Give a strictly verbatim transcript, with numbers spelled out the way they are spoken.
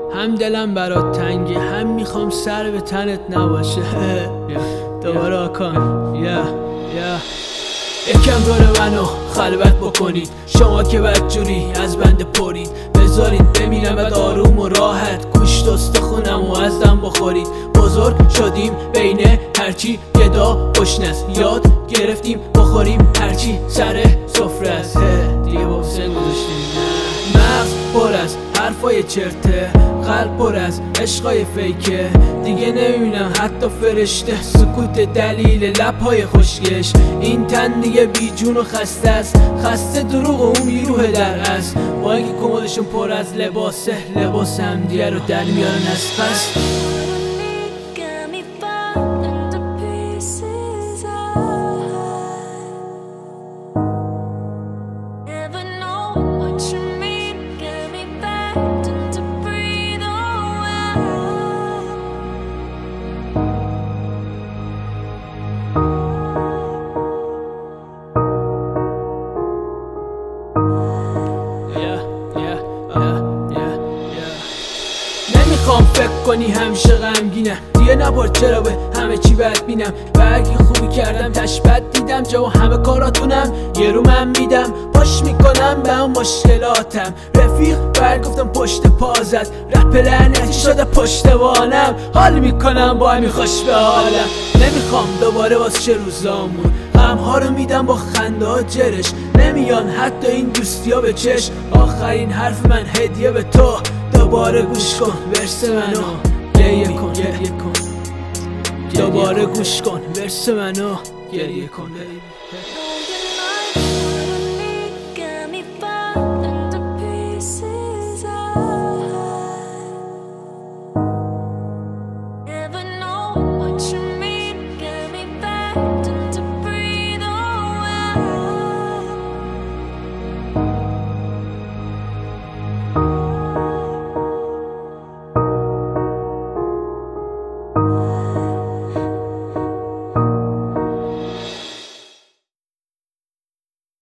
هم دلم برات تنگه، هم میخوام سر به تنت نباشه. دوباره آکان یا یا یکم دور منو خلوت بکنید، شما که بدجوری از بنده پرید. بذارید بمیرم بعد آروم و راحت، گوشت استخونم و از دم بخورید. بزرگ شدیم بین هرچی گدا خوشنست، یاد گرفتیم بخوریم هرچی سر سفره است. دیگه با حسین گذاشتیم مغز پر از حرفای چرته، قلب پر از عشقای فیکه. دیگه نمیبینم حتی فرشته، سکوت دلیل لبهای خوشگش. این تن دیگه بی جون و خسته است، خسته دروغ و اون بیروه در است. با اینکه کمدشون پر از لباسه، لباس هم دیگه رو در میارن از خست. نمیخوام فکر کنی همیشه غمگینم، دیگه نبار چرا به همه چی بد بینم. برگی خوبی کردم تشبت دیدم، جواب همه کاراتونم یه رو من میدم. پاش میکنم به اون مشکلاتم، رفیق برگفتم پشت پا زد. رپ لعنتی شده پشتوانم، حال میکنم با همی خوش به حالم. نمیخوام دوباره واسه چه روزامون، غمها رو میدم با خنده ها جرش. نمیان حتی این دوستی ها به چشم. آخرین حرف من هدیه به تو، دوباره گوش کن ورس منو گریه کن گریه کن. دوباره گوش کن ورس منو گریه کن.